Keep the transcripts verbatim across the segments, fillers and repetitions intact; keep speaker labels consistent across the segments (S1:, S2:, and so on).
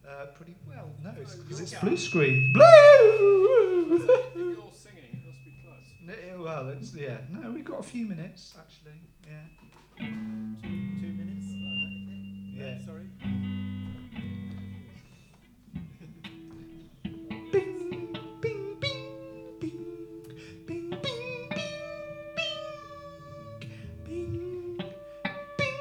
S1: Uh, pretty well. No, it's
S2: No,
S1: because it's
S2: you're-
S1: blue screen. Blue.
S2: If you're singing, it must be close.
S1: No, yeah, well, it's yeah. No, we've got a few minutes actually. Yeah.
S3: Two, two minutes? Uh,
S1: Yeah.
S3: Sorry?
S1: Bing, bing, bing, bing, bing, bing, bing, bing, bing, bing.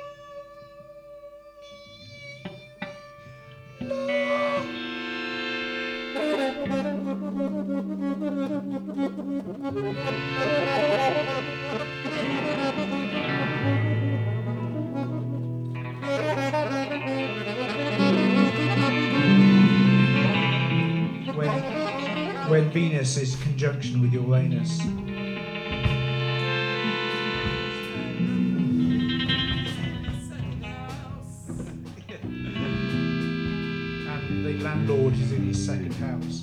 S1: When, when Venus is conjunction with Uranus. And the landlord is in his second house.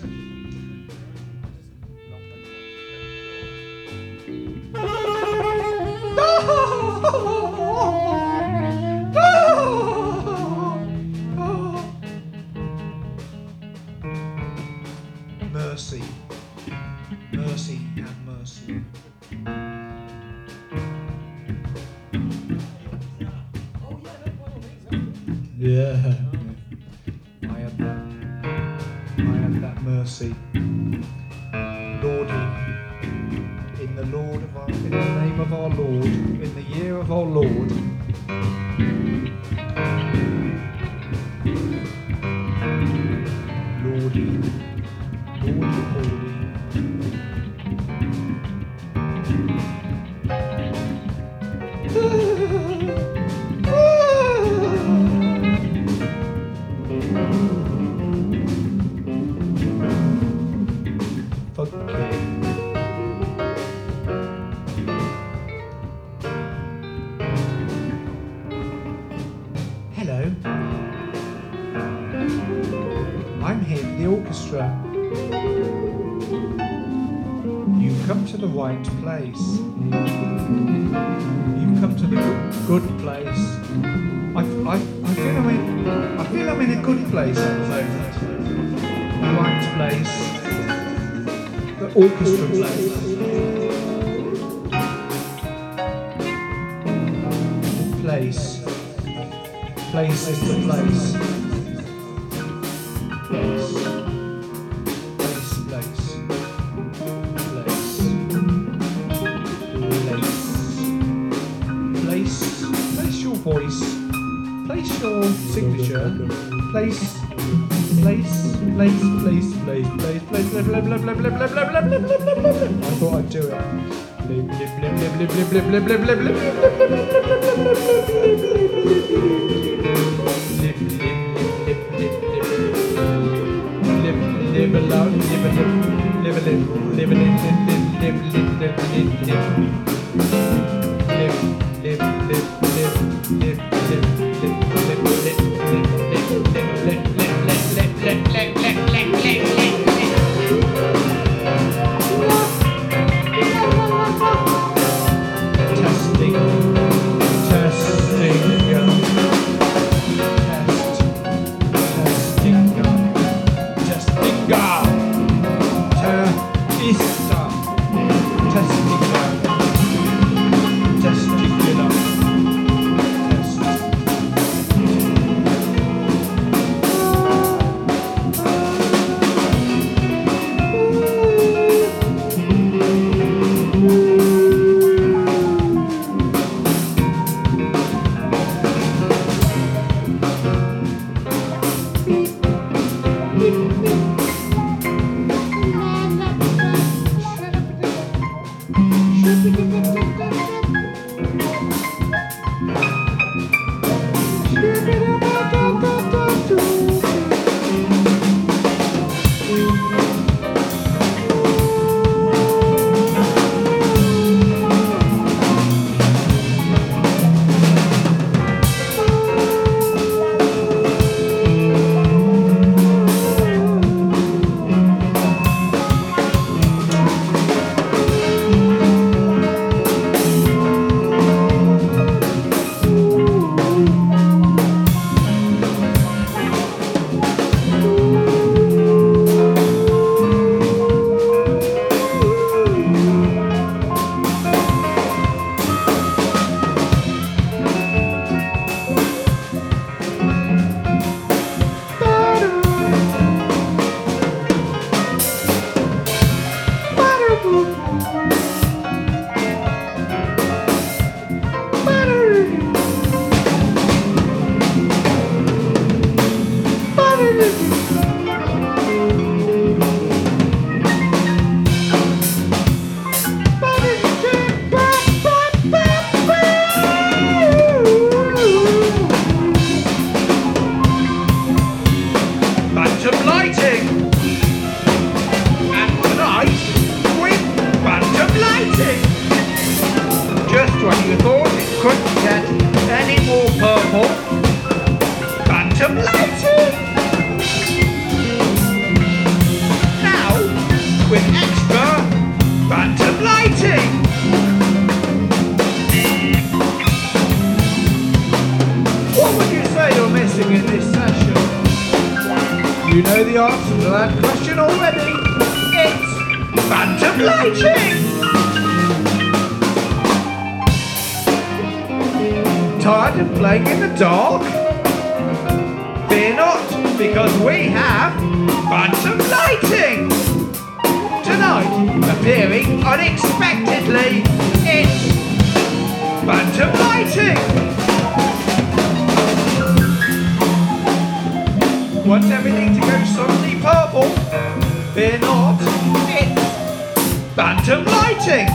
S1: Mercy. Mercy and mercy. Yeah. I had that. I had that mercy. Lordy. In the Lord of our in the name of our Lord, in the year of our Lord. Lordy. Lordy, Lordy. Funky. Hello. I'm here for the orchestra. You've come to the right place. You've come to the good, good place. I, I, I feel I'm in. I feel I'm in a good place at the moment. The right place. The orchestra place. Place. Place is the place. Place. Place, place. Place. Place. Place. Place your voice. Place your signature. Place. Place. Place. Place. Place. Place. Place. Blah blah blah blah blah blah blah blah blah blah blah blah. I thought I'd do it. Blip blip blip blip blip blip blip blip blip blip live a lot, live a live, live a live, live a live, live, live, live, live, live, live, live, live, live, live, testing, testing, Phantom lighting! Now, with extra phantom lighting! What would you say you're missing in this session? You know the answer to that question already. It's phantom lighting! Tired of playing in the dark? Fear not, because we have phantom lighting! Tonight, appearing unexpectedly, it's phantom lighting! Want everything to go suddenly purple? Fear not, it's phantom lighting!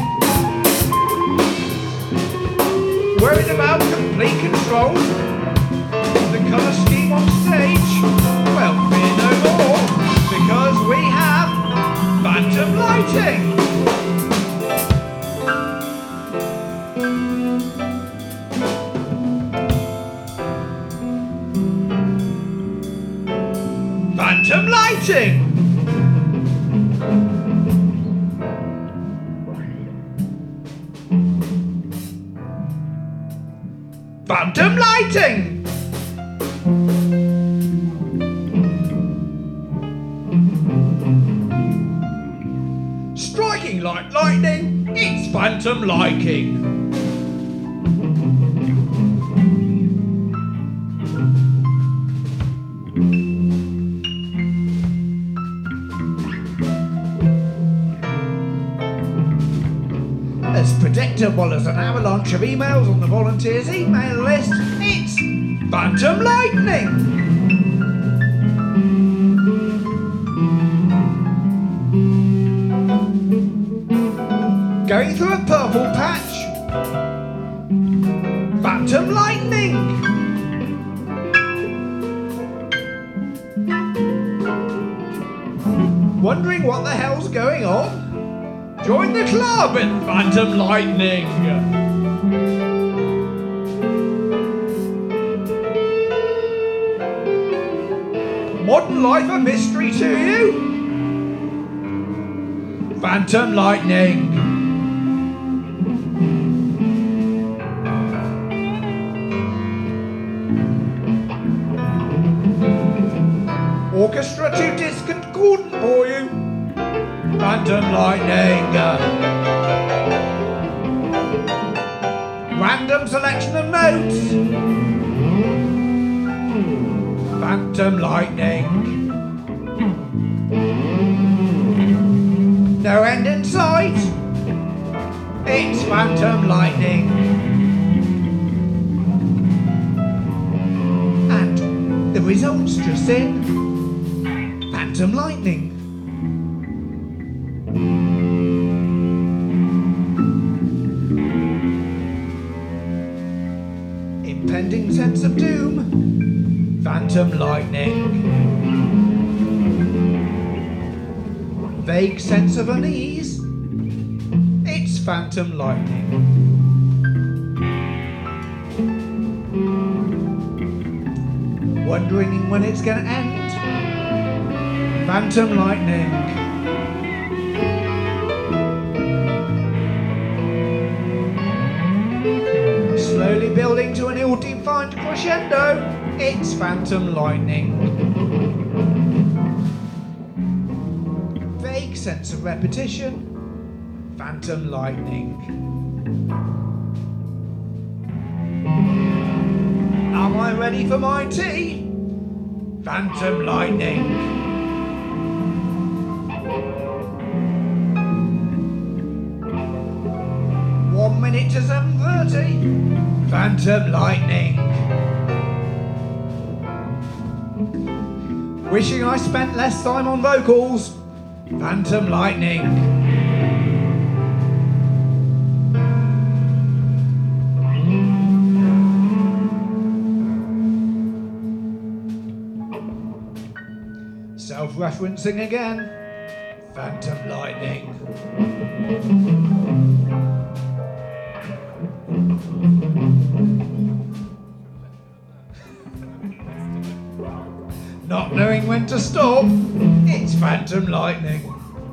S1: Worried about complete control? The colour scheme on stage? Well, fear no more, because we have phantom lighting! Phantom lighting! Phantom lighting! Striking like lightning, it's phantom lighting! As predictable as an avalanche of emails on the volunteers' email list, it's phantom lightning! Going through a purple patch, phantom lightning! Wondering what the hell's going on? Join the club in phantom lightning! Modern life a mystery to you? Phantom lightning! Orchestra too discordant for you? Phantom lightning! Random selection of notes? Phantom lightning! No end in sight? It's phantom lightning! And the results just in? Phantom lightning! Impending sense of doom, phantom lightning. Vague sense of unease, it's phantom lightning. Wondering when it's gonna end, phantom lightning. Slowly building to an ill-defined crescendo, it's phantom lightning. Vague sense of repetition, phantom lightning. Am I ready for my tea? Phantom lightning. One minute to seven thirty. Phantom lightning. Wishing I spent less time on vocals. Phantom lightning. Self-referencing again. Phantom lightning. not knowing when to stop. It's phantom lightning.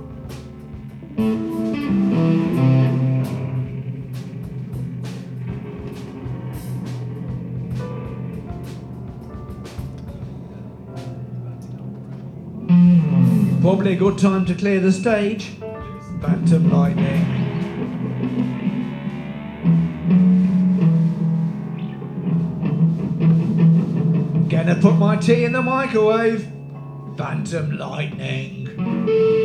S1: Probably a good time to clear the stage. Phantom lightning. Gonna put my tea in the microwave. Phantom lightning.